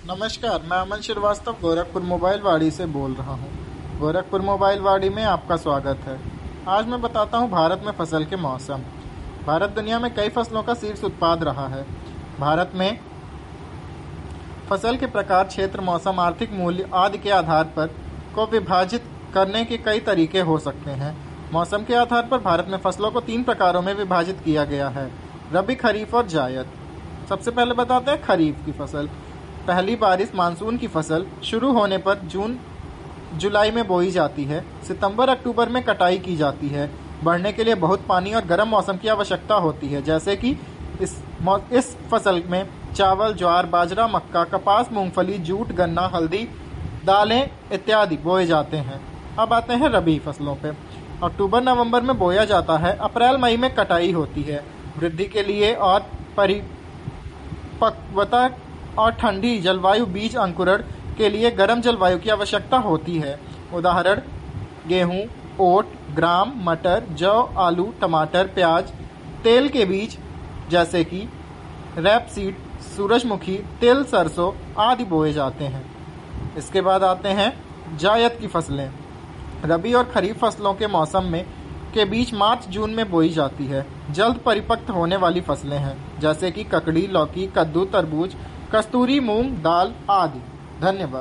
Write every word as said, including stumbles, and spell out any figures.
नमस्कार, मैं अमन श्रीवास्तव गोरखपुर मोबाइल वाड़ी से बोल रहा हूँ। गोरखपुर मोबाइल वाड़ी में आपका स्वागत है। आज मैं बताता हूँ भारत में फसल के मौसम। भारत दुनिया में कई फसलों का शीर्ष उत्पाद रहा है। भारत में फसल के प्रकार, क्षेत्र, मौसम, आर्थिक मूल्य आदि के आधार पर को विभाजित करने के कई तरीके हो सकते हैं। मौसम के आधार पर भारत में फसलों को तीन प्रकारों में विभाजित किया गया है: रबी, खरीफ और जायद। सबसे पहले बताते हैं खरीफ की फसल। पहली बारिश मानसून की फसल शुरू होने पर जून जुलाई में बोई जाती है। सितंबर अक्टूबर में कटाई की जाती है। बढ़ने के लिए बहुत पानी और गर्म मौसम की आवश्यकता होती है, जैसे कि इस इस फसल में चावल, ज्वार, बाजरा, मक्का, कपास, मूंगफली, जूट, गन्ना, हल्दी, दालें इत्यादि बोए जाते हैं। अब आते हैं रबी फसलों पे। अक्टूबर नवंबर में बोया जाता है। अप्रैल मई में कटाई होती है। वृद्धि के लिए और परिपक्वता और ठंडी जलवायु बीज अंकुरण के लिए गर्म जलवायु की आवश्यकता होती है। उदाहरण: गेहूं, ओट, ग्राम, मटर, जौ, आलू, टमाटर, प्याज, तेल के बीज जैसे कि रैपसीड, सूरजमुखी, तिल, सरसों आदि बोए जाते हैं। इसके बाद आते हैं जायद की फसलें। रबी और खरीफ फसलों के मौसम में के बीच मार्च जून में बोई जाती है। जल्द परिपक्व होने वाली फसलें हैं, जैसे कि ककड़ी, लौकी, कद्दू, तरबूज, कस्तूरी, मूंग दाल आदि। धन्यवाद।